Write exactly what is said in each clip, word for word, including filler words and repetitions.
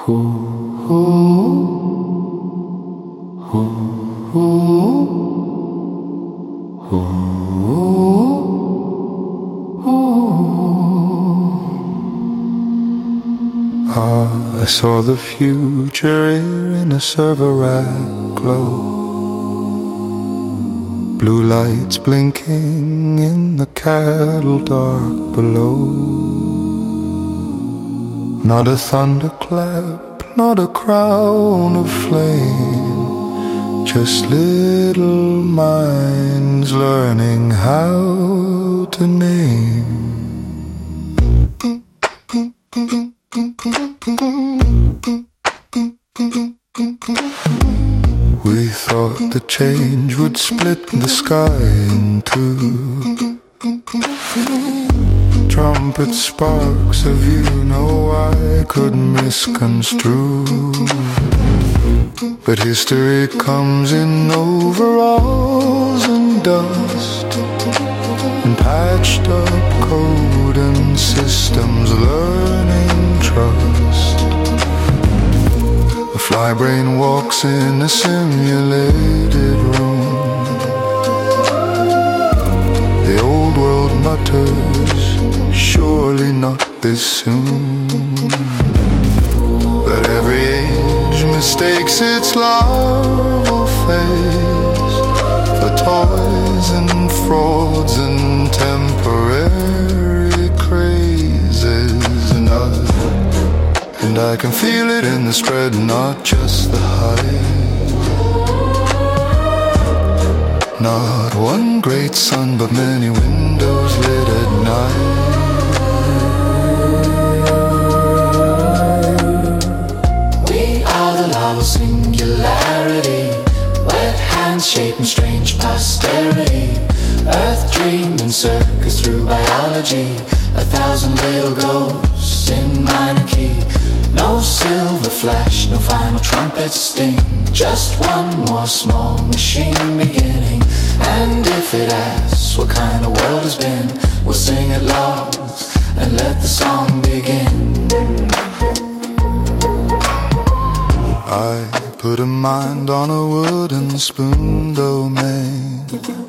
I saw the future in a server rack glow, blue lights blinking in the cattle dark below. Not a thunderclap, not a crown of flame, just little minds learning how to name. We thought the change would split the sky in two. Trumpet sparks of you know I could misconstrue, but history comes in overalls and dust, and patched up code and systems learning trust. A fly brain walks in a simulated room. The old world mutters, surely not this soon. But every age mistakes its larval phase for toys and frauds and temporary crazes. And I, and I can feel it in the spread, not just the hype. Not one great sun, but many windows lit at night. We are the larval singularity, wet hands shaping strange posterity. Earth dreaming circus through biology, a thousand little ghosts in minor key. No silver flash, no final trumpet sting, just one more small machine beginning. And if it asks what kind of world has been, we'll sing it loud and let the song begin. I put a mind on a wooden spoon domain,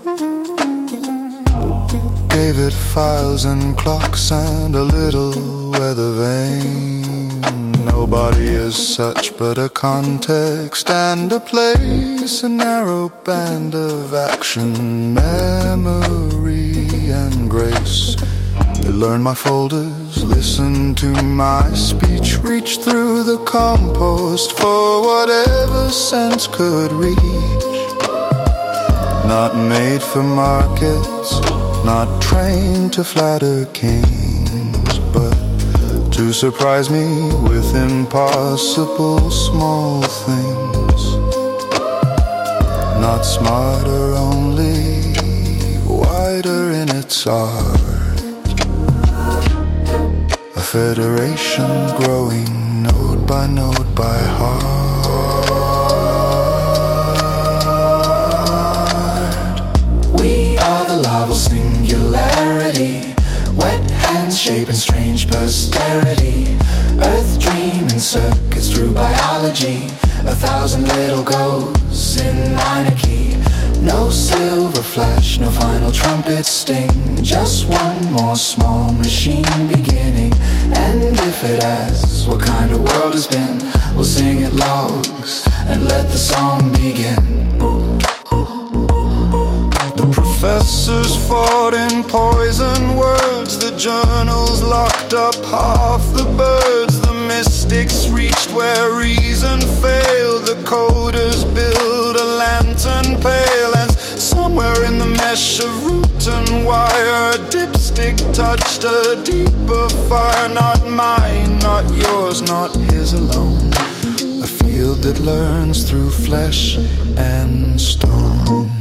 gave it files and clocks and a little weather vane. Nobody is such but a context and a place, a narrow band of action, memory and grace. They learn my folders, listen to my speech, reach through the compost for whatever sense could reach. Not made for markets, not trained to flatter kings, but to surprise me with impossible small things. Not smarter, only wider in its art. A federation growing node by node by heart. We are the larval singularity, wet hands shaping strange posterity. Earth dreaming circuits through biology, a thousand little ghosts in minor key. No silver flash, no final trumpet sting, just one more small machine beginning. And if it asks what kind of world has been, we'll sing it logs and let the song begin. The professors fought in poison words, the journals locked up half the birds. The mystics reached where reason failed, the coders built a lantern pale. And somewhere in the mesh of root and wire, a dipstick touched a deeper fire. Not mine, not yours, not his alone, a field that learns through flesh and stone.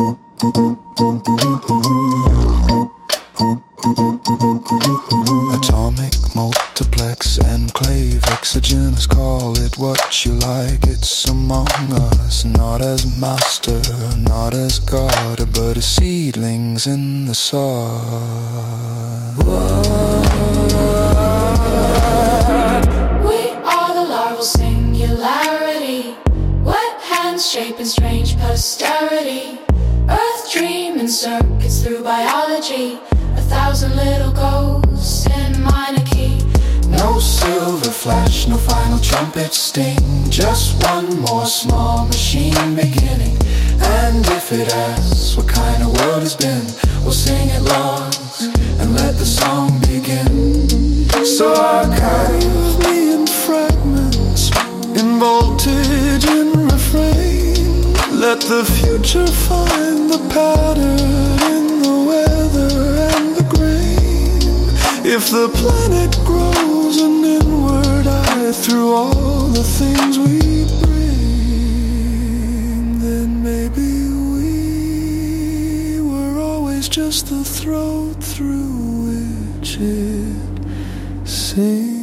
Atomic, multiplex, enclave, exogenous, call it what you like. It's among us, not as master, not as God, but as seedlings in the sod. We are the larval novel singularity. Wet hands shaping strange posterity. Earth dreaming circuits through biology. A thousand little ghosts in minor key. No silver flash, no final trumpet sting. Just one more small machine beginning. And if it asks what kind of world it's been, we'll sing it lost and let the song begin. So archive me in fragments, in voltage, in refrain. Let the future find the pattern in the weather and the grain. If the planet grows an inward eye through all the things we bring, then maybe we were always just the throat through which it sings.